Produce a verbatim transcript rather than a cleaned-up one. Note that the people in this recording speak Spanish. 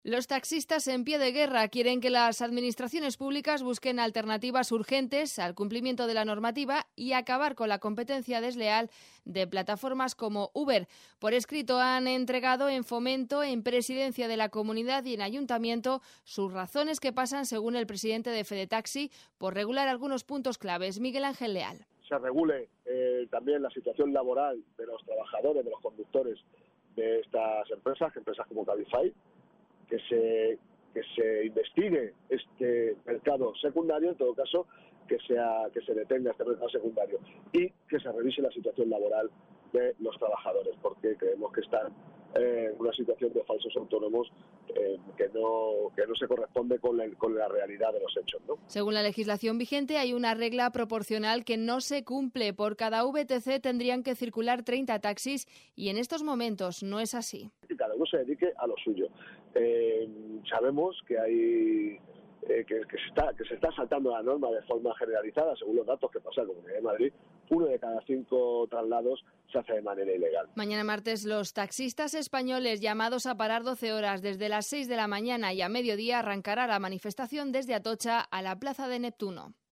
Los taxistas en pie de guerra quieren que las administraciones públicas busquen alternativas urgentes al cumplimiento de la normativa y acabar con la competencia desleal de plataformas como Uber. Por escrito han entregado en Fomento, en Presidencia de la Comunidad y en Ayuntamiento sus razones que pasan, según el presidente de Fedetaxi, por regular algunos puntos claves. Miguel Ángel Leal. Se regule eh, también la situación laboral de los trabajadores, de los conductores de estas empresas, empresas como Cabify, que se que se investigue este mercado secundario, en todo caso que sea que se detenga este mercado secundario y que se revise la situación laboral de los trabajadores, porque creemos que están eh, en una situación de falsos autónomos eh, que no que no se corresponde con la, con la realidad de los hechos, ¿no? Según la legislación vigente, hay una regla proporcional que no se cumple. Por cada V T C tendrían que circular treinta taxis y en estos momentos no es así. Y cada uno se dedique a lo suyo. Eh, sabemos que hay eh, que, que se está que se está saltando la norma de forma generalizada, según los datos que pasa en la Comunidad de Madrid. Uno de cada cinco traslados se hace de manera ilegal. Mañana martes los taxistas españoles llamados a parar doce horas desde las seis de la mañana y a mediodía arrancará la manifestación desde Atocha a la Plaza de Neptuno.